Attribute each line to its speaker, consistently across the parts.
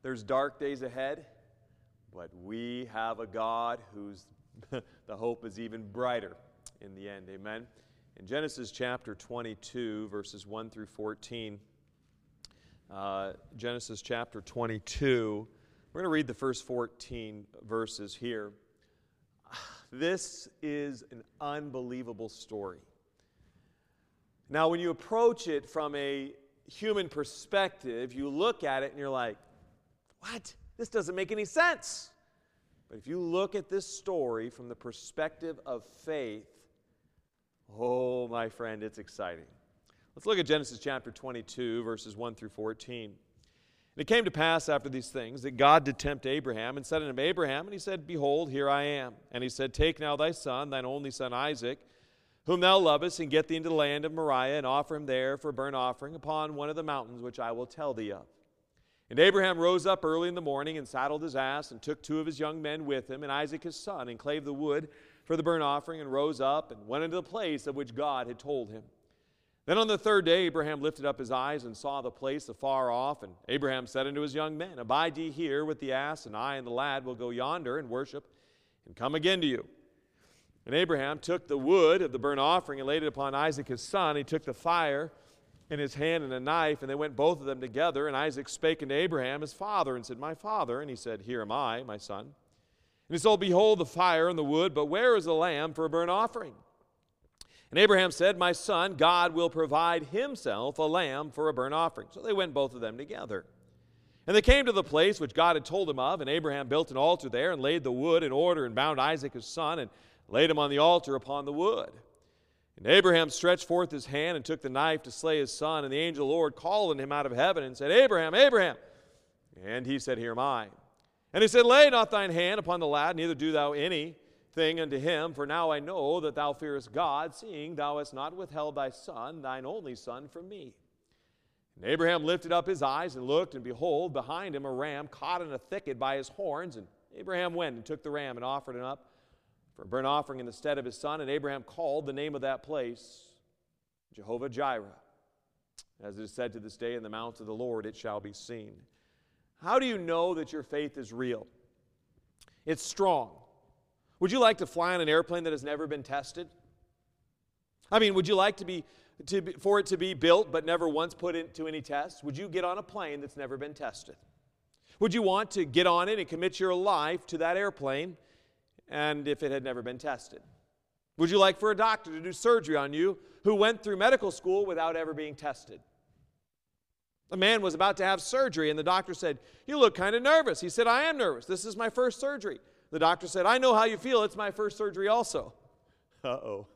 Speaker 1: There's dark days ahead, but we have a God whose the hope is even brighter in the end. Amen. In Genesis chapter 22, verses 1 through 14, Genesis chapter 22, we're going to read the first 14 verses here. This is an unbelievable story. Now, when you approach it from a human perspective, you look at it and you're like, what? This doesn't make any sense. But if you look at this story from the perspective of faith, oh, my friend, it's exciting. Let's look at Genesis chapter 22, verses 1 through 14. And it came to pass after these things that God did tempt Abraham and said unto him, Abraham, and he said, Behold, here I am. And he said, Take now thy son, thine only son Isaac, whom thou lovest, and get thee into the land of Moriah, and offer him there for a burnt offering upon one of the mountains which I will tell thee of. And Abraham rose up early in the morning, and saddled his ass, and took 2 of his young men with him, and Isaac his son, and clave the wood for the burnt offering, and rose up, and went into the place of which God had told him. Then on the 3rd day Abraham lifted up his eyes, and saw the place afar off, and Abraham said unto his young men, Abide ye here with the ass, and I and the lad will go yonder, and worship, and come again to you. And Abraham took the wood of the burnt offering, and laid it upon Isaac his son. He took the fire in his hand and a knife, and they went both of them together. And Isaac spake unto Abraham his father, and said, My father. And he said, Here am I, my son. And he said, Behold the fire and the wood, but where is the lamb for a burnt offering? And Abraham said, My son, God will provide himself a lamb for a burnt offering. So they went both of them together. And they came to the place which God had told him of, and Abraham built an altar there, and laid the wood in order, and bound Isaac his son, and laid him on the altar upon the wood. And Abraham stretched forth his hand, and took the knife to slay his son. And the angel of the Lord called on him out of heaven, and said, Abraham, Abraham. And he said, Here am I. And he said, Lay not thine hand upon the lad, neither do thou anything unto him, for now I know that thou fearest God, seeing thou hast not withheld thy son, thine only son, from me. And Abraham lifted up his eyes and looked, and behold, behind him a ram caught in a thicket by his horns. And Abraham went and took the ram and offered it up for a burnt offering in the stead of his son. And Abraham called the name of that place Jehovah-Jireh. As it is said to this day, In the mount of the Lord it shall be seen. How do you know that your faith is real? It's strong. Would you like to fly on an airplane that has never been tested? I mean, would you like for it to be built but never once put into any tests? Would you get on a plane that's never been tested? Would you want to get on it and commit your life to that airplane and if it had never been tested? Would you like for a doctor to do surgery on you who went through medical school without ever being tested? A man was about to have surgery, and the doctor said, You look kind of nervous. He said, I am nervous. This is my first surgery. The doctor said, I know how you feel. It's my first surgery also. Uh-oh.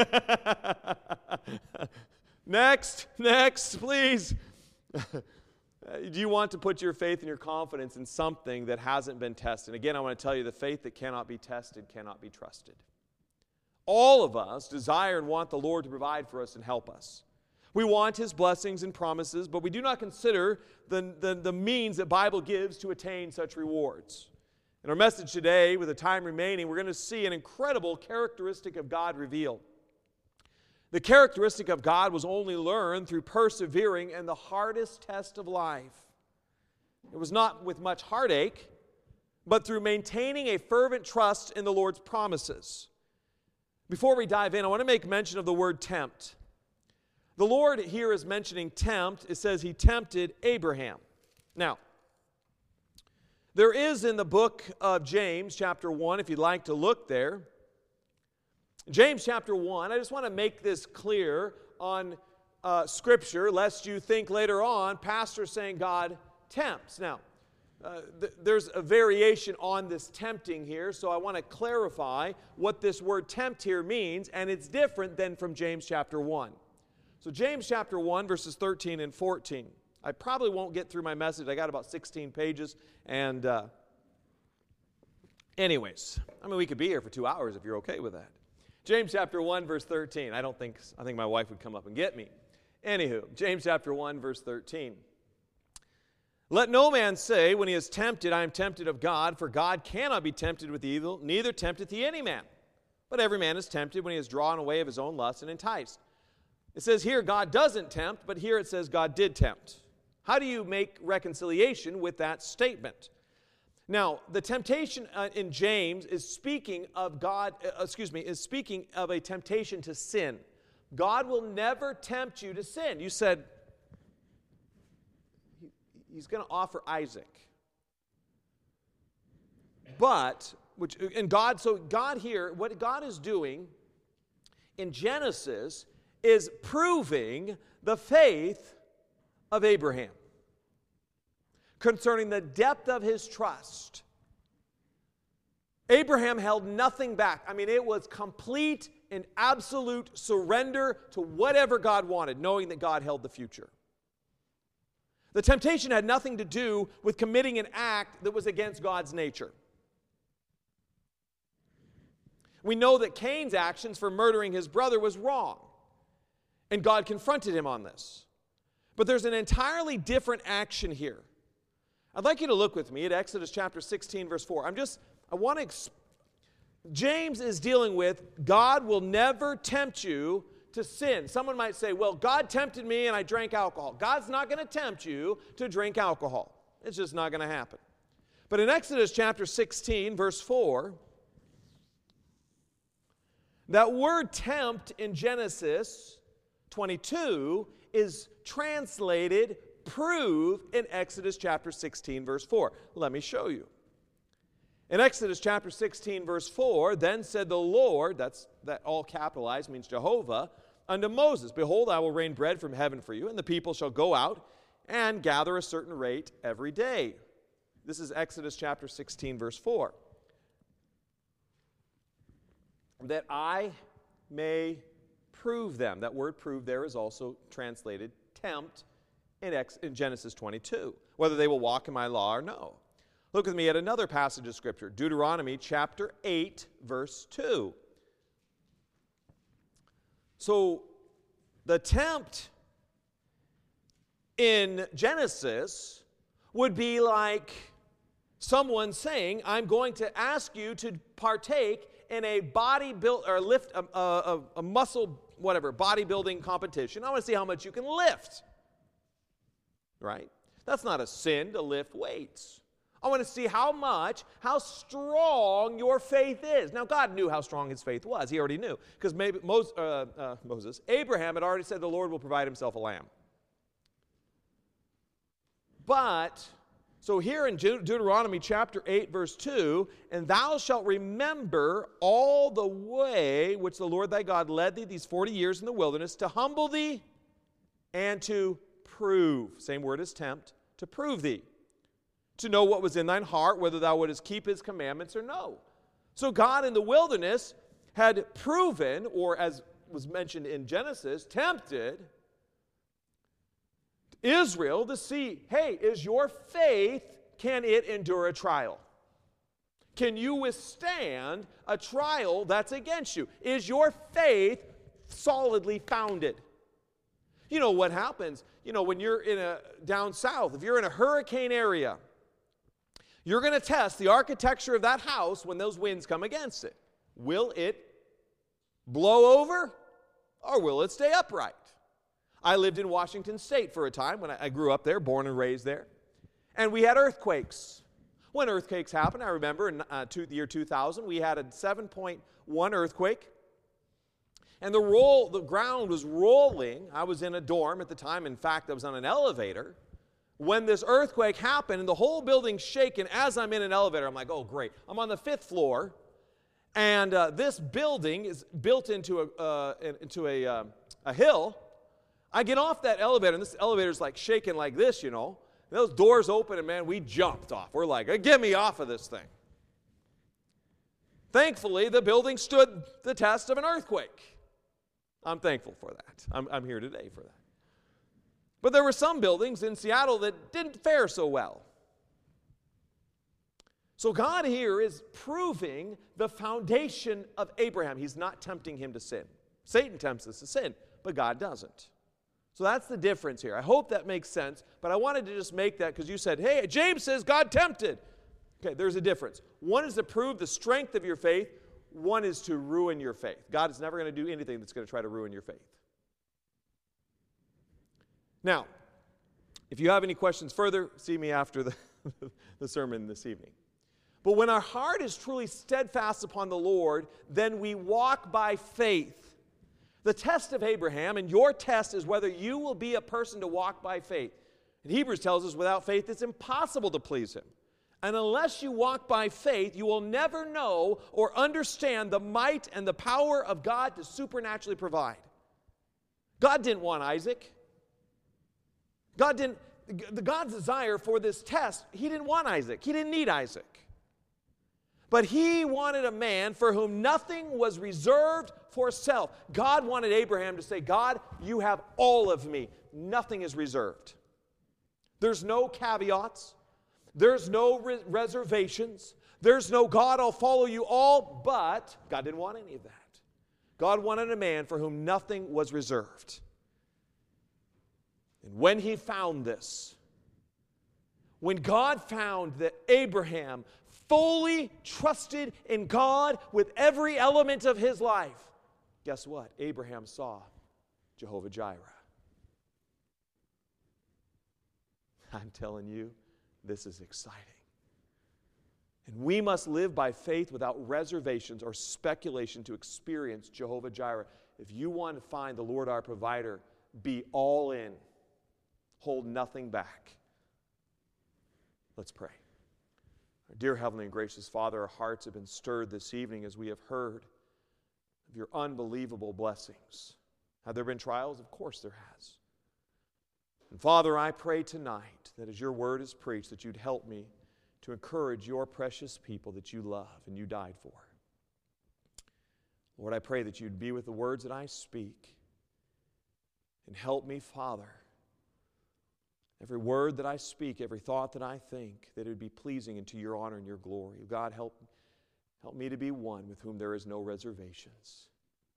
Speaker 1: Next, please. Do you want to put your faith and your confidence in something that hasn't been tested? Again, I want to tell you, the faith that cannot be tested cannot be trusted. All of us desire and want the Lord to provide for us and help us. We want His blessings and promises, but we do not consider the means that Bible gives to attain such rewards. In our message today, with the time remaining, we're going to see an incredible characteristic of God revealed. The characteristic of God was only learned through persevering in the hardest test of life. It was not with much heartache, but through maintaining a fervent trust in the Lord's promises. Before we dive in, I want to make mention of the word tempt. The Lord here is mentioning tempt. It says He tempted Abraham. Now, there is in the book of James, chapter 1, if you'd like to look there, James chapter 1, I just want to make this clear on Scripture, lest you think later on, Pastor saying God tempts. Now, there's a variation on this tempting here, so I want to clarify what this word tempt here means, and it's different than from James chapter 1. So James chapter 1, verses 13 and 14. I probably won't get through my message. I got about 16 pages, and anyways, I mean, we could be here for 2 hours if you're okay with that. James chapter 1, verse 13. I think my wife would come up and get me. Anywho, James chapter 1, verse 13. Let no man say when he is tempted, I am tempted of God, for God cannot be tempted with evil, neither tempteth he any man. But every man is tempted when he is drawn away of his own lust and enticed. It says here God doesn't tempt, but here it says God did tempt. How do you make reconciliation with that statement? Now, the temptation in James is speaking of is speaking of a temptation to sin. God will never tempt you to sin. You said, he's going to offer Isaac. But, God here, what God is doing in Genesis is proving the faith of Abraham concerning the depth of his trust. Abraham held nothing back. I mean, it was complete and absolute surrender to whatever God wanted, knowing that God held the future. The temptation had nothing to do with committing an act that was against God's nature. We know that Cain's actions for murdering his brother was wrong, and God confronted him on this. But there's an entirely different action here. I'd like you to look with me at Exodus chapter 16, verse 4. James is dealing with God will never tempt you to sin. Someone might say, well, God tempted me and I drank alcohol. God's not going to tempt you to drink alcohol. It's just not going to happen. But in Exodus chapter 16, verse 4, that word tempt in Genesis 22 is translated prove in Exodus chapter 16, verse 4. Let me show you. In Exodus chapter 16, verse 4, then said the Lord, that all capitalized means Jehovah, unto Moses, behold, I will rain bread from heaven for you, and the people shall go out and gather a certain rate every day. This is Exodus chapter 16, verse 4. That I may prove them. That word prove there is also translated tempt in Genesis 22, whether they will walk in my law or no. Look with me at another passage of Scripture, Deuteronomy chapter 8, verse 2. So, the tempt in Genesis would be like someone saying, I'm going to ask you to partake in a a muscle, whatever, bodybuilding competition. I want to see how much you can lift. Right? That's not a sin to lift weights. I want to see how strong your faith is. Now, God knew how strong his faith was. He already knew. Because maybe Abraham had already said the Lord will provide himself a lamb. But, so here in Deuteronomy chapter 8, verse 2, and thou shalt remember all the way which the Lord thy God led thee these 40 years in the wilderness to humble thee and to prove, same word as tempt, to prove thee, to know what was in thine heart, whether thou wouldest keep his commandments or no. So God in the wilderness had proven, or as was mentioned in Genesis, tempted Israel to see, hey, is your faith, can it endure a trial? Can you withstand a trial that's against you? Is your faith solidly founded? You know what happens, when you're down south, if you're in a hurricane area, you're going to test the architecture of that house when those winds come against it. Will it blow over or will it stay upright? I lived in Washington State for a time when I grew up there, born and raised there. And we had earthquakes. When earthquakes happen, I remember in the year 2000, we had a 7.1 earthquake. And the ground was rolling. I was in a dorm at the time. In fact, I was on an elevator. When this earthquake happened and the whole building's shaking, as I'm in an elevator, I'm like, oh, great. I'm on the 5th floor, and this building is built into a hill. I get off that elevator, and this elevator's like shaking like this, Those doors open, and man, we jumped off. We're like, get me off of this thing. Thankfully, the building stood the test of an earthquake. I'm thankful for that. I'm here today for that. But there were some buildings in Seattle that didn't fare so well. So God here is proving the foundation of Abraham. He's not tempting him to sin. Satan tempts us to sin, but God doesn't. So that's the difference here. I hope that makes sense, but I wanted to just make that because you said, hey, James says God tempted. Okay, there's a difference. One is to prove the strength of your faith. One is to ruin your faith. God is never going to do anything that's going to try to ruin your faith. Now, If you have any questions further, see me after the sermon this evening. But when our heart is truly steadfast upon the Lord, then we walk by faith. The test of Abraham, and your test, is whether you will be a person to walk by faith. And Hebrews tells us without faith it's impossible to please Him. And unless you walk by faith, you will never know or understand the might and the power of God to supernaturally provide. God didn't want Isaac. God's desire for this test, He didn't want Isaac. He didn't need Isaac. But He wanted a man for whom nothing was reserved for self. God wanted Abraham to say, God, you have all of me. Nothing is reserved. There's no caveats. There's no reservations. There's no, God, I'll follow you all, but God didn't want any of that. God wanted a man for whom nothing was reserved. And when He found this, when God found that Abraham fully trusted in God with every element of his life, guess what? Abraham saw Jehovah Jireh. I'm telling you, this is exciting. And we must live by faith without reservations or speculation to experience Jehovah Jireh. If you want to find the Lord our provider, be all in. Hold nothing back. Let's pray. Our dear Heavenly and gracious Father, our hearts have been stirred this evening as we have heard of your unbelievable blessings. Have there been trials? Of course there has. And Father, I pray tonight that as your word is preached, that you'd help me to encourage your precious people that you love and you died for. Lord, I pray that you'd be with the words that I speak and help me, Father, every word that I speak, every thought that I think, that it would be pleasing and to your honor and your glory. God, help me to be one with whom there is no reservations.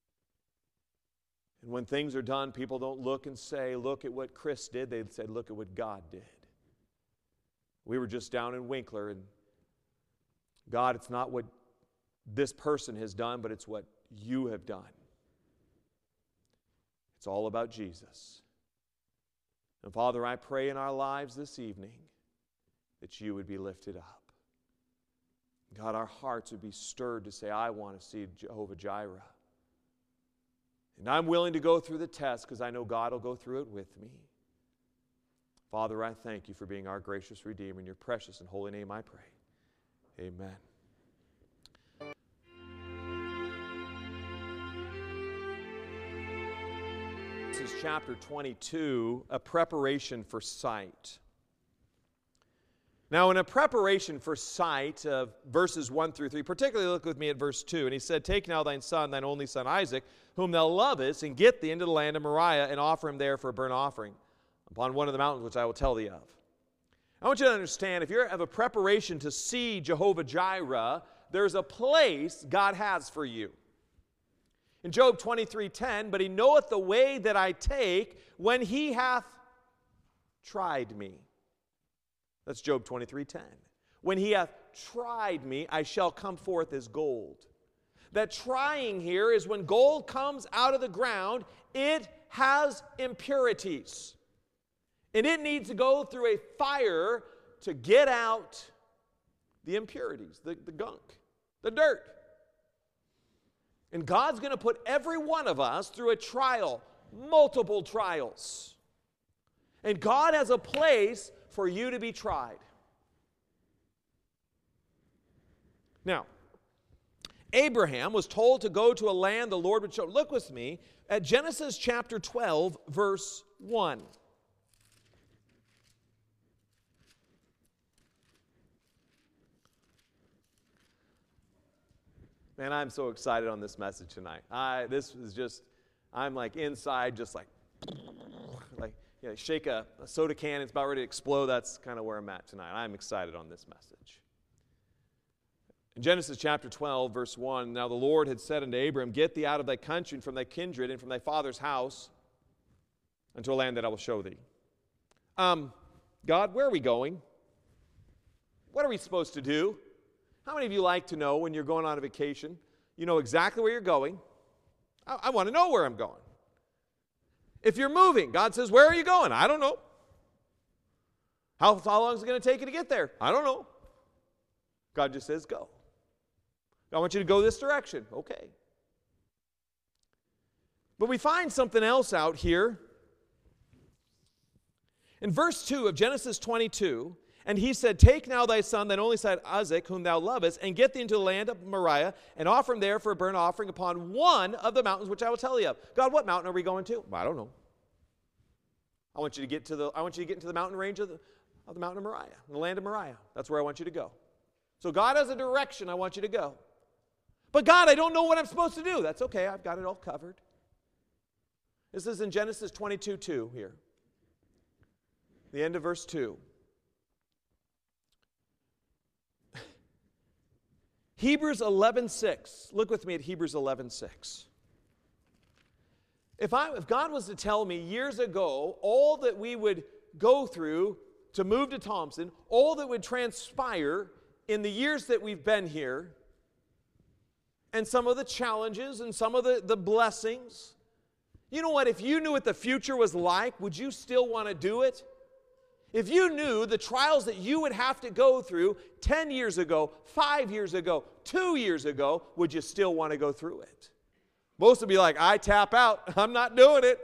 Speaker 1: And when things are done, people don't look and say, look at what Chris did. They say, look at what God did. We were just down in Winkler, and God, it's not what this person has done, but it's what you have done. It's all about Jesus. And Father, I pray in our lives this evening that you would be lifted up. God, our hearts would be stirred to say, I want to see Jehovah Jireh. And I'm willing to go through the test because I know God will go through it with me. Father, I thank you for being our gracious Redeemer. In your precious and holy name I pray. Amen. This is chapter 22, a preparation for sight. Now, in a preparation for sight, verses 1 through 3, particularly look with me at verse 2. And he said, take now thine son, thine only son Isaac, whom thou lovest, and get thee into the land of Moriah, and offer him there for a burnt offering upon one of the mountains which I will tell thee of. I want you to understand, if you have a preparation to see Jehovah Jireh, there's a place God has for you. In Job 23:10, but he knoweth the way that I take when he hath tried me. That's Job 23:10. When he hath tried me, I shall come forth as gold. That trying here is when gold comes out of the ground, it has impurities. And it needs to go through a fire to get out the impurities, the gunk, the dirt. And God's going to put every one of us through a trial, multiple trials. And God has a place for you to be tried. Now, Abraham was told to go to a land the Lord would show. Look with me at Genesis chapter 12, verse 1. Man, I'm so excited on this message tonight. I'm like inside, just like shake a soda can, it's about ready to explode. That's kind of where I'm at tonight. I'm excited on this message. In Genesis chapter 12, verse 1, now the Lord had said unto Abram, get thee out of thy country and from thy kindred and from thy father's house unto a land that I will show thee. God, where are we going? What are we supposed to do? How many of you like to know when you're going on a vacation, you know exactly where you're going? I want to know where I'm going. If you're moving, God says, where are you going? I don't know. How long is it going to take you to get there? I don't know. God just says, go. I want you to go this direction. Okay. But we find something else out here. In verse 2 of Genesis 22, and he said, take now thy son, thine only son Isaac, whom thou lovest, and get thee into the land of Moriah, and offer him there for a burnt offering upon one of the mountains which I will tell thee of. God, what mountain are we going to? I don't know. I want you to get into the mountain range of the mountain of Moriah, the land of Moriah. That's where I want you to go. So God has a direction I want you to go. But God, I don't know what I'm supposed to do. That's okay, I've got it all covered. This is in Genesis 22:2 here. The end of verse 2. Hebrews 11:6. Look with me at Hebrews 11:6. If God was to tell me years ago all that we would go through to move to Thompson, all that would transpire in the years that we've been here, and some of the challenges and some of the blessings, you know what? If you knew what the future was like, would you still want to do it? If you knew the trials that you would have to go through 10 years ago, 5 years ago, 2 years ago, would you still want to go through it? Most would be like, I tap out. I'm not doing it.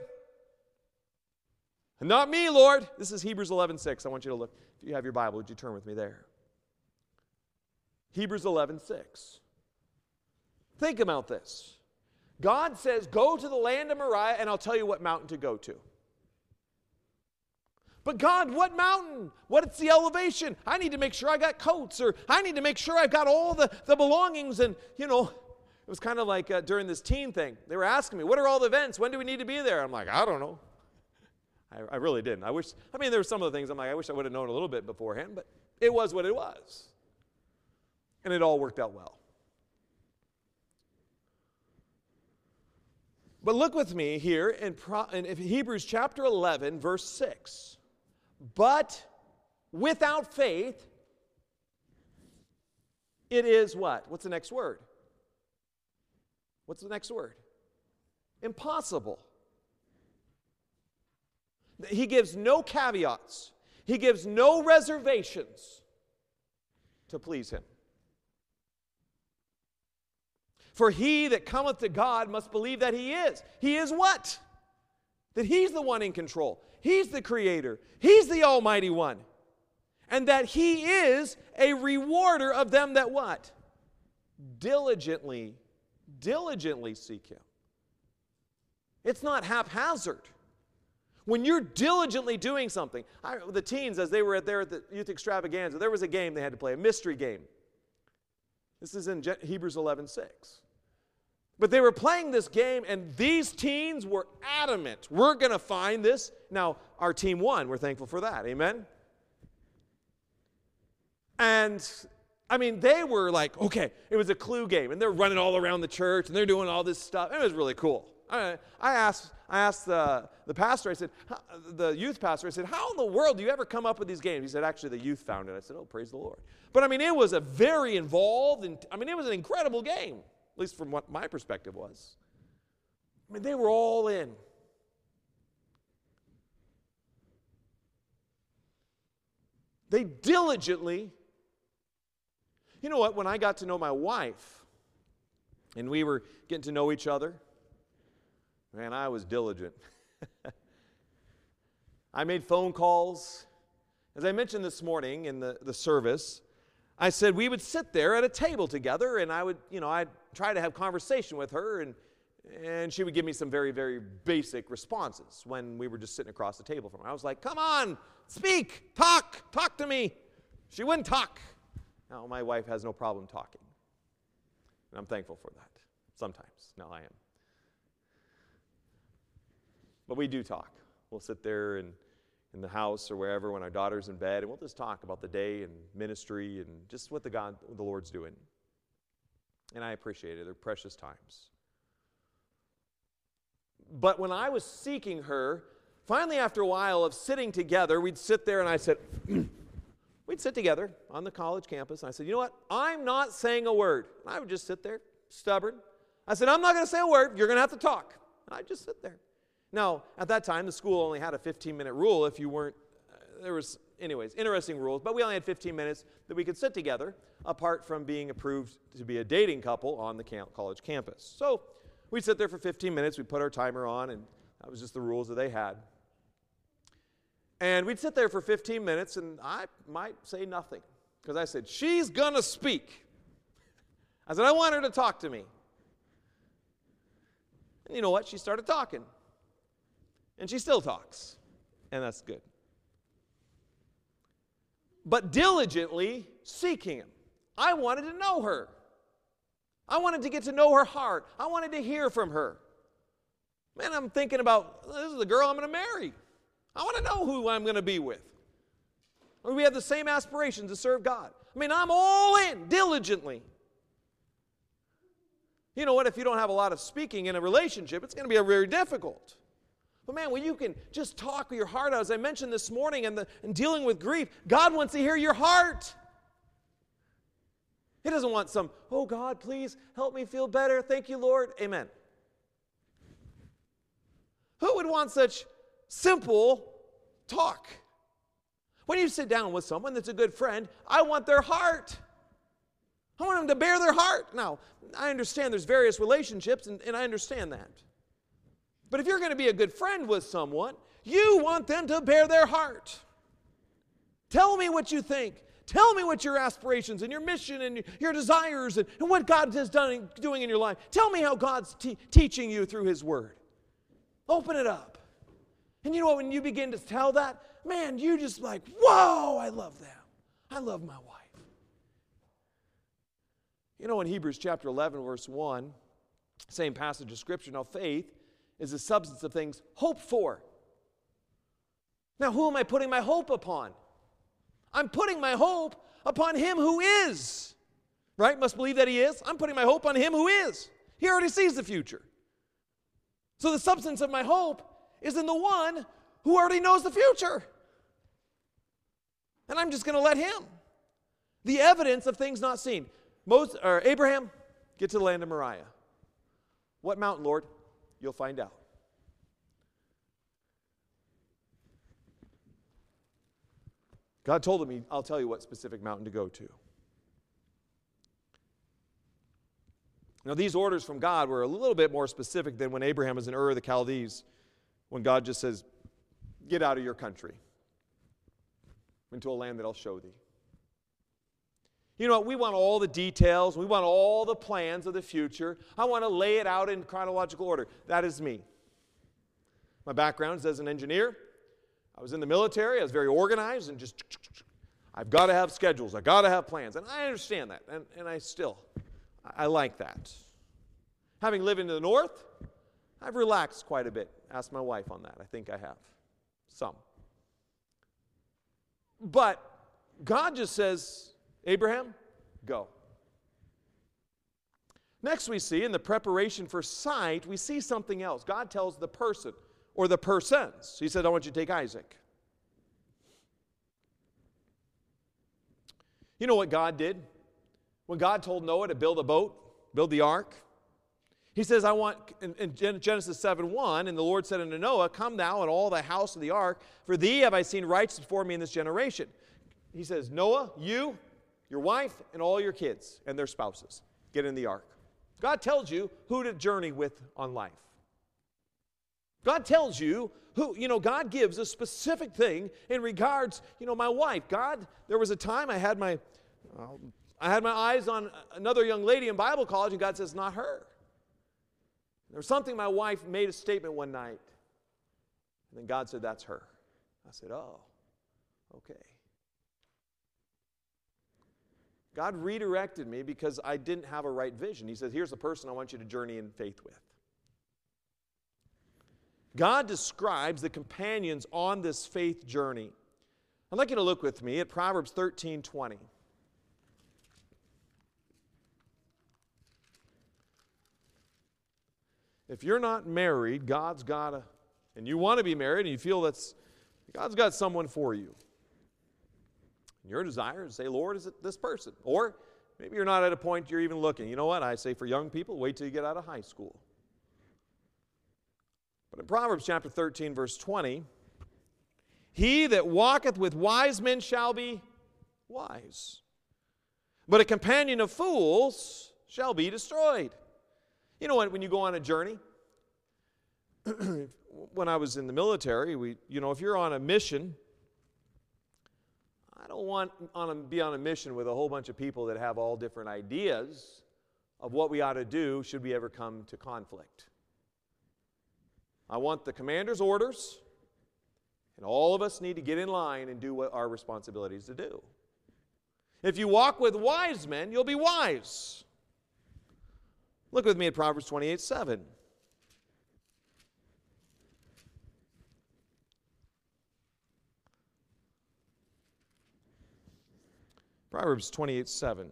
Speaker 1: Not me, Lord. This is Hebrews 11:6. I want you to look. If you have your Bible, would you turn with me there? Hebrews 11:6. Think about this. God says, go to the land of Moriah, and I'll tell you what mountain to go to. But God, what mountain? What's the elevation? I need to make sure I got coats, or I need to make sure I've got all the belongings. And, it was kind of like during this teen thing. They were asking me, what are all the events? When do we need to be there? I'm like, I don't know. I really didn't. There were some of the things I'm like, I wish I would have known a little bit beforehand, but it was what it was. And it all worked out well. But look with me here in Hebrews chapter 11, verse 6. But without faith, it is what? What's the next word? What's the next word? Impossible. He gives no caveats. He gives no reservations to please him. For he that cometh to God must believe that he is. He is what? That he's the one in control. He's the creator. He's the almighty one. And that he is a rewarder of them that what? Diligently seek him. It's not haphazard. When you're diligently doing something, the teens, as they were there at the youth extravaganza, there was a game they had to play, a mystery game. This is in Hebrews 11:6. But they were playing this game, and these teens were adamant. We're going to find this. Now, our team won. We're thankful for that. Amen? And, they were like, okay, it was a clue game, and they're running all around the church, and they're doing all this stuff. It was really cool. I asked the pastor, the youth pastor, I said, how in the world do you ever come up with these games? He said, actually, the youth found it. I said, oh, praise the Lord. But, it was a very involved, and, it was an incredible game. At least from what my perspective was. They were all in. They diligently, you know what, when I got to know my wife, and we were getting to know each other, man, I was diligent. I made phone calls. As I mentioned this morning in the service, I said we would sit there at a table together, and I'd try to have conversation with her, and she would give me some very, very basic responses when we were just sitting across the table from her. I was like, come on, speak, talk to me. She wouldn't talk. Now, my wife has no problem talking, and I'm thankful for that. Sometimes. Now I am. But we do talk. We'll sit there in the house or wherever when our daughter's in bed, and we'll just talk about the day and ministry and just what the Lord's doing. And I appreciate it. They're precious times. But when I was seeking her, finally after a while of sitting together, we'd sit there and I said, we'd sit together on the college campus, and I said, you know what? I'm not saying a word. And I would just sit there, stubborn. I said, I'm not going to say a word. You're going to have to talk. And I'd just sit there. Now, at that time, the school only had a 15-minute rule. If you weren't, there was anyways, interesting rules. But we only had 15 minutes that we could sit together, apart from being approved to be a dating couple on the college campus. So we'd sit there for 15 minutes. We'd put our timer on, and that was just the rules that they had. And we'd sit there for 15 minutes, and I might say nothing. Because I said, she's going to speak. I said, I want her to talk to me. And you know what? She started talking. And she still talks. And that's good. But diligently seeking him. I wanted to know her. I wanted to get to know her heart. I wanted to hear from her. Man, I'm thinking about, this is the girl I'm going to marry. I want to know who I'm going to be with. We have the same aspirations to serve God. I mean, I'm all in diligently. You know what? If you don't have a lot of speaking in a relationship, it's going to be very difficult. But man, when you can just talk your heart out, as I mentioned this morning, and dealing with grief, God wants to hear your heart. He doesn't want some, oh God, please help me feel better. Thank you, Lord. Amen. Who would want such simple talk? When you sit down with someone that's a good friend, I want their heart. I want them to bear their heart. Now, I understand there's various relationships, and I understand that. But if you're going to be a good friend with someone, you want them to bear their heart. Tell me what you think. Tell me what your aspirations and your mission and your desires and what God is doing in your life. Tell me how God's teaching you through His Word. Open it up. And you know what? When you begin to tell that, man, you just like, whoa, I love them. I love my wife. You know, in Hebrews chapter 11, verse 1, same passage of Scripture, now faith is the substance of things hoped for. Now, who am I putting my hope upon? I'm putting my hope upon Him who is. Right? Must believe that He is. I'm putting my hope on Him who is. He already sees the future. So the substance of my hope is in the one who already knows the future. And I'm just going to let Him. The evidence of things not seen. Abraham, get to the land of Moriah. What mountain, Lord? You'll find out. God told him, I'll tell you what specific mountain to go to. Now, these orders from God were a little bit more specific than when Abraham was in Ur of the Chaldees, when God just says, get out of your country into a land that I'll show thee. You know, we want all the details. We want all the plans of the future. I want to lay it out in chronological order. That is me. My background is as an engineer. I was in the military. I was very organized and just, I've got to have schedules. I've got to have plans. And I understand that. And I like that. Having lived in the north, I've relaxed quite a bit. Ask my wife on that. I think I have. Some. But God just says, Abraham, go. Next we see, in the preparation for sight, we see something else. God tells the person, or the persons. He said, I want you to take Isaac. You know what God did? When God told Noah to build a boat, build the ark, He says, I want, in Genesis 7:1, and the Lord said unto Noah, come thou and all thy house of the ark, for thee have I seen righteous before me in this generation. He says, Noah, you, your wife, and all your kids and their spouses, get in the ark. God tells you who to journey with on life. God tells you who, God gives a specific thing in regards, my wife. God, there was a time I had my eyes on another young lady in Bible college, and God says, not her. There was something my wife made a statement one night, and then God said, that's her. I said, oh, okay. God redirected me because I didn't have a right vision. He said, here's the person I want you to journey in faith with. God describes the companions on this faith journey. I'd like you to look with me at Proverbs 13:20. If you're not married, God's got and you want to be married and you feel God's got someone for you. And your desire is to say, Lord, is it this person? Or maybe you're not at a point you're even looking. You know what? I say for young people, wait till you get out of high school. But in Proverbs chapter 13, verse 20, He that walketh with wise men shall be wise, but a companion of fools shall be destroyed. You know what, when you go on a journey, when I was in the military, if you're on a mission, I don't want to be on a mission with a whole bunch of people that have all different ideas of what we ought to do should we ever come to conflict. I want the commander's orders, and all of us need to get in line and do what our responsibility is to do. If you walk with wise men, you'll be wise. Look with me at Proverbs 28:7. Proverbs 28:7.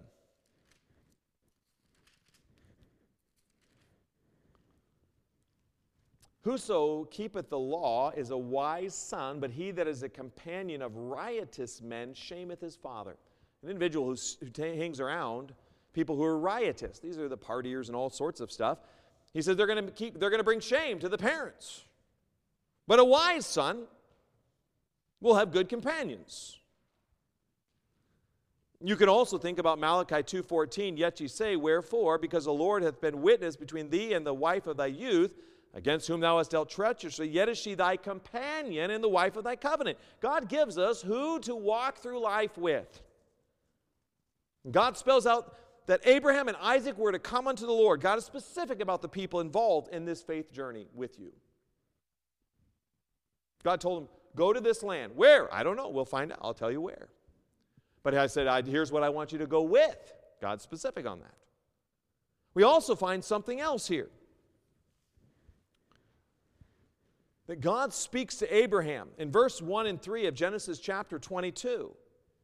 Speaker 1: Whoso keepeth the law is a wise son, but he that is a companion of riotous men shameth his father. An individual who hangs around people who are riotous, these are the partiers and all sorts of stuff, he says they're going to bring shame to the parents. But a wise son will have good companions. You can also think about Malachi 2:14, yet ye say, wherefore? Because the Lord hath been witness between thee and the wife of thy youth, against whom thou hast dealt treacherously, yet is she thy companion and the wife of thy covenant. God gives us who to walk through life with. God spells out that Abraham and Isaac were to come unto the Lord. God is specific about the people involved in this faith journey with you. God told them, go to this land. Where? I don't know. We'll find out. I'll tell you where. But I said, here's what I want you to go with. God's specific on that. We also find something else here. That God speaks to Abraham in verse 1 and 3 of Genesis chapter 22.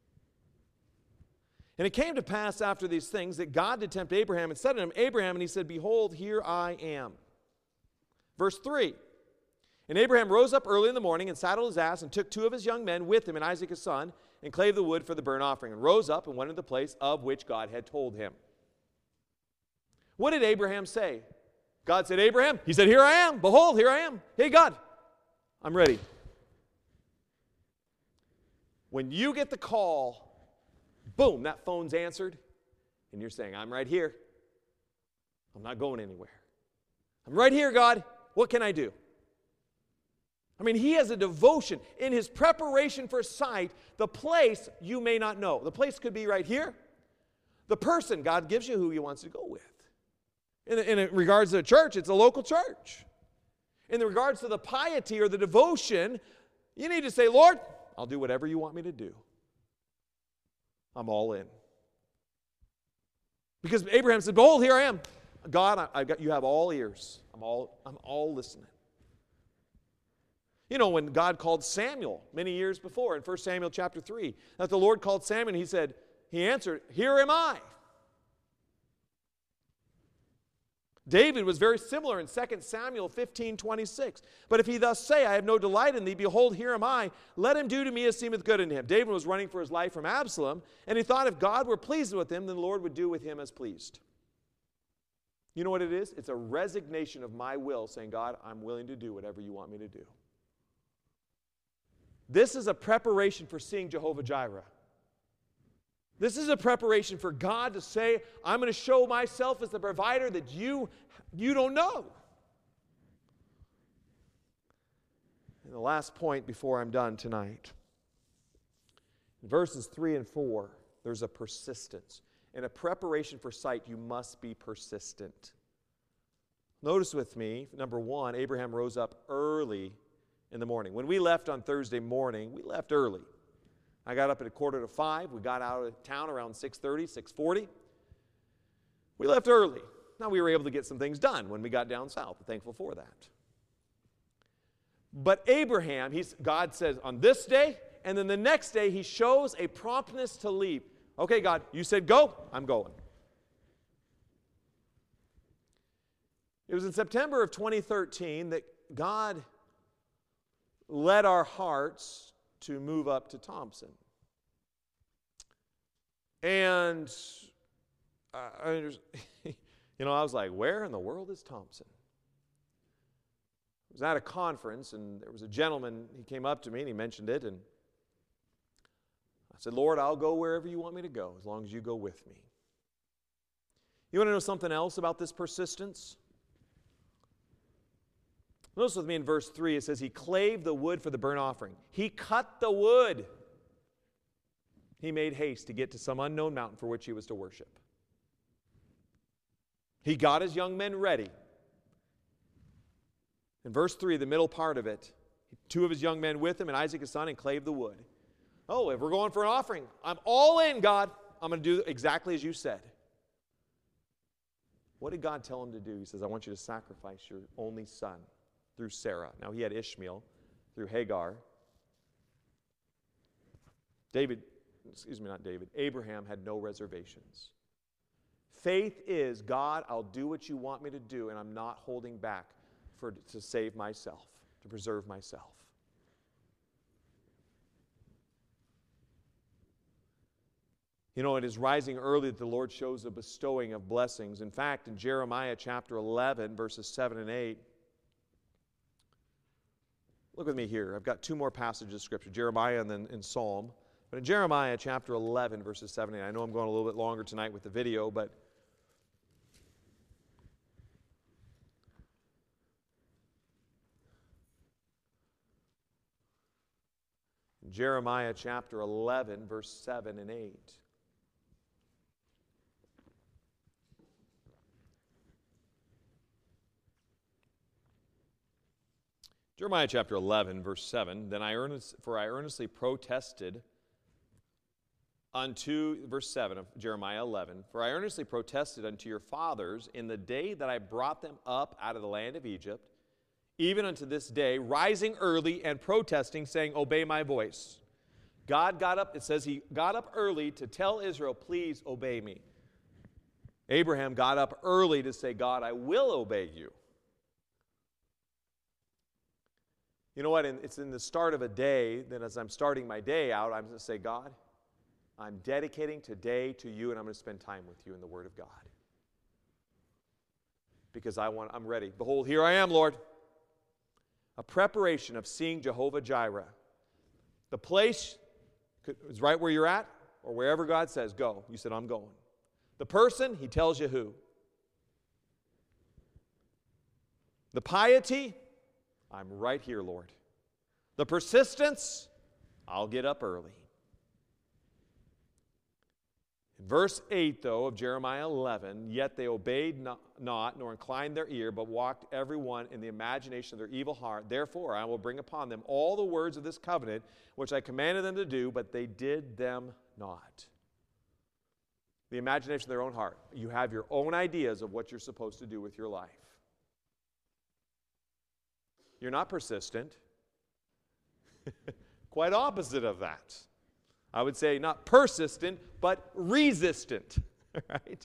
Speaker 1: And it came to pass after these things that God did tempt Abraham and said unto him, Abraham, and he said, behold, here I am. Verse 3, and Abraham rose up early in the morning and saddled his ass and took two of his young men with him and Isaac his son and clave the wood for the burnt offering and rose up and went into the place of which God had told him. What did Abraham say? God said, Abraham, he said, here I am. Behold, here I am. Hey, God, I'm ready. When you get the call, boom, that phone's answered, and you're saying, I'm right here. I'm not going anywhere. I'm right here, God. What can I do? I mean, he has a devotion in his preparation for sight. The place you may not know. The place could be right here. The person, God gives you who he wants to go with. In regards to the church, it's a local church. In regards to the piety or the devotion, you need to say, Lord, I'll do whatever you want me to do. I'm all in. Because Abraham said, behold, here I am. God, you have all ears. I'm all listening. You know, when God called Samuel many years before in 1 Samuel chapter 3, that the Lord called Samuel and he answered, here am I. David was very similar in 2 Samuel 15:26. But if he thus say, I have no delight in thee, behold, here am I, let him do to me as seemeth good unto him. David was running for his life from Absalom, and he thought if God were pleased with him, then the Lord would do with him as pleased. You know what it is? It's a resignation of my will, saying, God, I'm willing to do whatever you want me to do. This is a preparation for seeing Jehovah Jireh. This is a preparation for God to say, I'm going to show myself as the provider that you don't know. And the last point before I'm done tonight. In verses 3 and 4, there's a persistence. In a preparation for sight, you must be persistent. Notice with me, number 1, Abraham rose up early in the morning. When we left on Thursday morning, we left early. I got up at 4:45. We got out of town around 6:30, 6:40. We left early. Now, we were able to get some things done when we got down south. I'm thankful for that. But Abraham, God says, on this day, and then the next day, he shows a promptness to leave. Okay, God, you said go, I'm going. It was in September of 2013 that God led our hearts to move up to Thompson. And, I was like, where in the world is Thompson? I was at a conference, and there was a gentleman, he came up to me and he mentioned it, and I said, Lord, I'll go wherever you want me to go, as long as you go with me. You want to know something else about this persistence? Notice with me in verse 3, it says, he clave the wood for the burnt offering. He cut the wood. He made haste to get to some unknown mountain for which he was to worship. He got his young men ready. In verse 3, the middle part of it, 2 of his young men with him, and Isaac his son, and clave the wood. Oh, if we're going for an offering, I'm all in, God. I'm going to do exactly as you said. What did God tell him to do? He says, I want you to sacrifice your only son through Sarah. Now, he had Ishmael through Hagar. Abraham had no reservations. Faith is, God, I'll do what you want me to do, and I'm not holding back to save myself, to preserve myself. You know, it is rising early that the Lord shows a bestowing of blessings. In fact, in Jeremiah chapter 11, verses 7 and 8, look with me here. I've got 2 more passages of Scripture, Jeremiah and then in Psalm. But in Jeremiah chapter 11, verses 7 and 8, I know I'm going a little bit longer tonight with the video, but Jeremiah chapter 11, verse 7 and 8. Jeremiah chapter 11, verse 7, I earnestly protested unto, verse 7 of Jeremiah 11, for I earnestly protested unto your fathers in the day that I brought them up out of the land of Egypt, even unto this day, rising early and protesting, saying, obey my voice. God got up, it says he got up early to tell Israel, please obey me. Abraham got up early to say, God, I will obey you. You know what? It's in the start of a day, then as I'm starting my day out, I'm going to say, God, I'm dedicating today to you, and I'm going to spend time with you in the Word of God. Because I'm ready. Behold, here I am, Lord. A preparation of seeing Jehovah Jireh. The place is right where you're at, or wherever God says, go. You said, I'm going. The person, he tells you who. The piety, I'm right here, Lord. The persistence, I'll get up early. In verse 8, though, of Jeremiah 11, yet they obeyed not, nor inclined their ear, but walked every one in the imagination of their evil heart. Therefore, I will bring upon them all the words of this covenant, which I commanded them to do, but they did them not. The imagination of their own heart. You have your own ideas of what you're supposed to do with your life. You're not persistent. Quite opposite of that. I would say not persistent, but resistant. Right?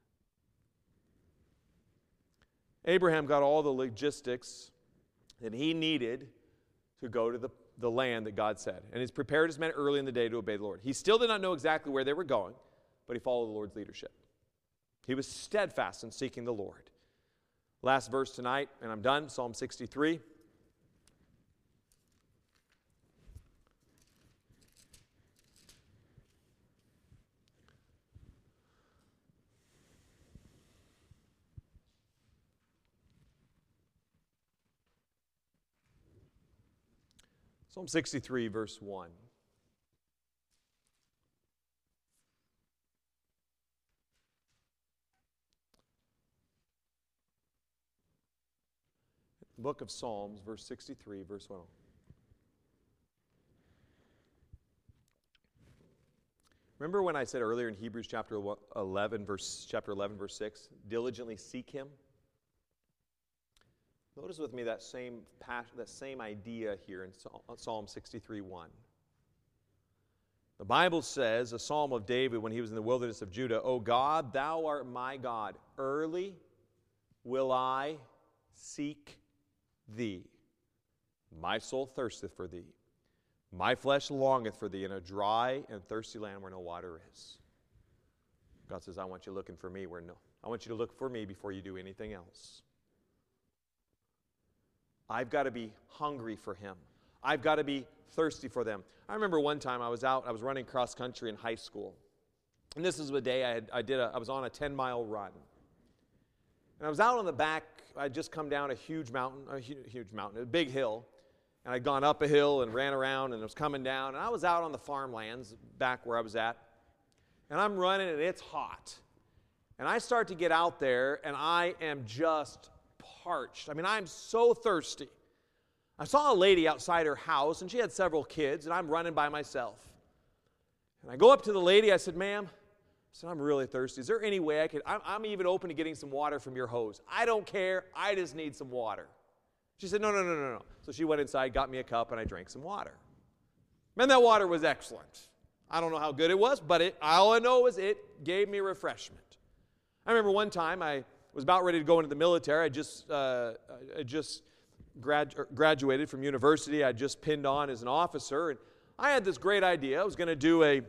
Speaker 1: Abraham got all the logistics that he needed to go to the land that God said. And he's prepared his men early in the day to obey the Lord. He still did not know exactly where they were going, but he followed the Lord's leadership. He was steadfast in seeking the Lord. Last verse tonight, and I'm done, Psalm 63. Psalm 63, verse 1. Book of Psalms, verse 63, verse 1. Remember when I said earlier in Hebrews chapter 11, verse 6, diligently seek him? Notice with me that same idea here in Psalm 63:1. The Bible says, a psalm of David when he was in the wilderness of Judah, O God, thou art my God, early will I seek thee. My soul thirsteth for thee. My flesh longeth for thee in a dry and thirsty land where no water is. God says, I want you looking for me I want you to look for me before you do anything else. I've got to be hungry for Him. I've got to be thirsty for them. I remember one time I was running cross country in high school. And this is the day I was on a 10-mile run. And I was out on the back. I'd just come down a huge mountain, a big hill. And I'd gone up a hill and ran around and was coming down. And I was out on the farmlands back where I was at. And I'm running and it's hot. And I start to get out there and I am just parched. I mean, I'm so thirsty. I saw a lady outside her house and she had several kids and I'm running by myself. And I go up to the lady, I said, "Ma'am," I said, "I'm really thirsty. Is there any way I'm even open to getting some water from your hose. I don't care. I just need some water." She said, No. So she went inside, got me a cup, and I drank some water. Man, that water was excellent. I don't know how good it was, but all I know is it gave me refreshment. I remember one time I was about ready to go into the military. I just graduated from university. I just pinned on as an officer, and I had this great idea. I was going to do a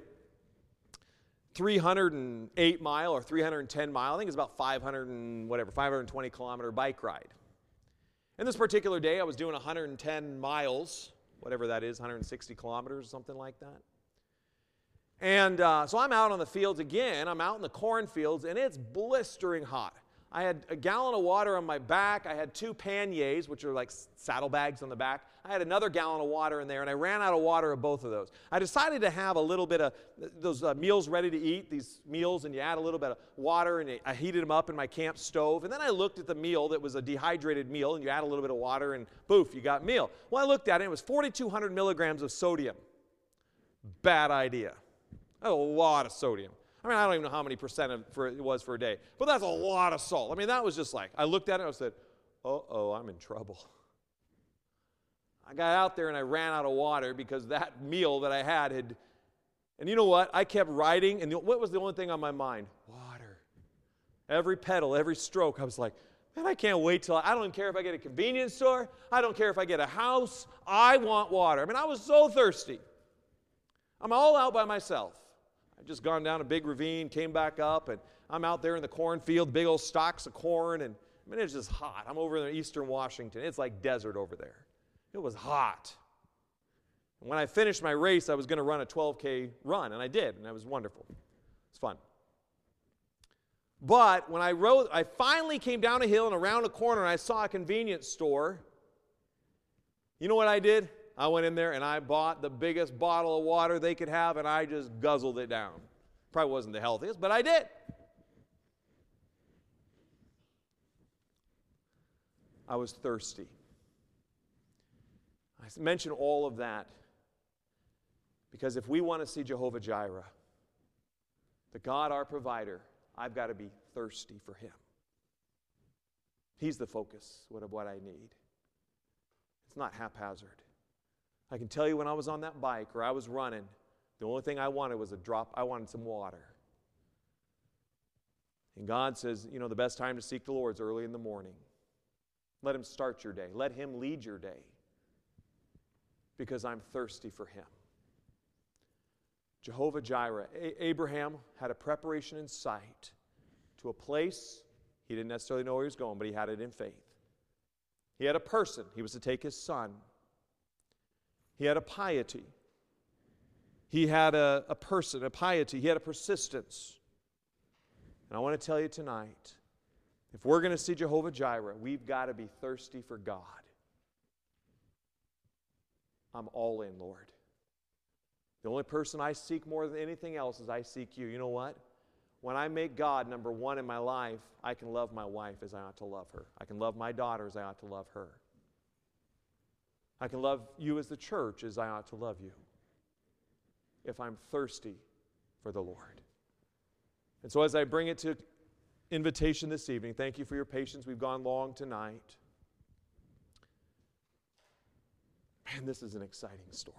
Speaker 1: 308 mile or 310 mile, I think it's about 520 kilometer bike ride. And this particular day, I was doing 110 miles, whatever that is, 160 kilometers, something like that. And so I'm out on the fields again. I'm out in the cornfields, and it's blistering hot. I had a gallon of water on my back. I had 2 panniers, which are like saddlebags on the back. I had another gallon of water in there, and I ran out of water of both of those. I decided to have a little bit of those meals ready to eat, these meals, and you add a little bit of water, and I heated them up in my camp stove. And then I looked at the meal that was a dehydrated meal, and you add a little bit of water, and poof, you got meal. Well, I looked at it, and it was 4,200 milligrams of sodium. Bad idea. That's a lot of sodium. I mean, I don't even know how many percent it was for a day, but that's a lot of salt. I mean, that was just like, I looked at it and I said, uh-oh, I'm in trouble. I got out there and I ran out of water because that meal that I had, and you know what? I kept riding, and what was the only thing on my mind? Water. Every pedal, every stroke, I was like, man, I can't wait till, I don't even care if I get a convenience store. I don't care if I get a house. I want water. I mean, I was so thirsty. I'm all out by myself. I'd just gone down a big ravine, came back up, and I'm out there in the cornfield, big old stalks of corn, and I mean, it's just hot. I'm over in eastern Washington. It's like desert over there. It was hot. And when I finished my race, I was going to run a 12K run, and I did, and that was wonderful. It's fun. But when I finally came down a hill and around a corner, and I saw a convenience store. You know what I did? I went in there and I bought the biggest bottle of water they could have, and I just guzzled it down. Probably wasn't the healthiest, but I did. I was thirsty. I mention all of that because if we want to see Jehovah Jireh, the God our provider, I've got to be thirsty for Him. He's the focus of what I need. It's not haphazard. I can tell you when I was on that bike or I was running, the only thing I wanted was I wanted some water. And God says, you know, the best time to seek the Lord is early in the morning. Let Him start your day. Let Him lead your day. Because I'm thirsty for Him. Jehovah Jireh. Abraham had a preparation in sight to a place he didn't necessarily know where he was going, but he had it in faith. He had a person. He was to take his son. He had a piety. He had a person, a piety. He had a persistence. And I want to tell you tonight, if we're going to see Jehovah Jireh, we've got to be thirsty for God. I'm all in, Lord. The only person I seek more than anything else is I seek you. You know what? When I make God number one in my life, I can love my wife as I ought to love her. I can love my daughter as I ought to love her. I can love you as the church as I ought to love you. If I'm thirsty for the Lord. And so as I bring it to invitation this evening, thank you for your patience. We've gone long tonight. Man, this is an exciting story.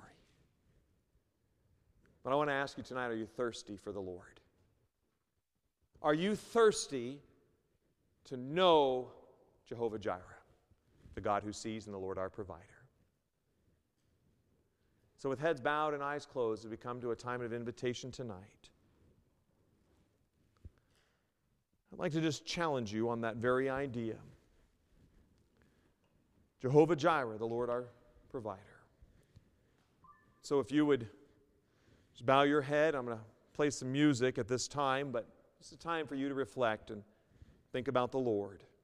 Speaker 1: But I want to ask you tonight, are you thirsty for the Lord? Are you thirsty to know Jehovah Jireh, the God who sees and the Lord our provider? So with heads bowed and eyes closed, as we come to a time of invitation tonight, I'd like to just challenge you on that very idea. Jehovah Jireh, the Lord our provider. So if you would just bow your head, I'm going to play some music at this time, but it's a time for you to reflect and think about the Lord.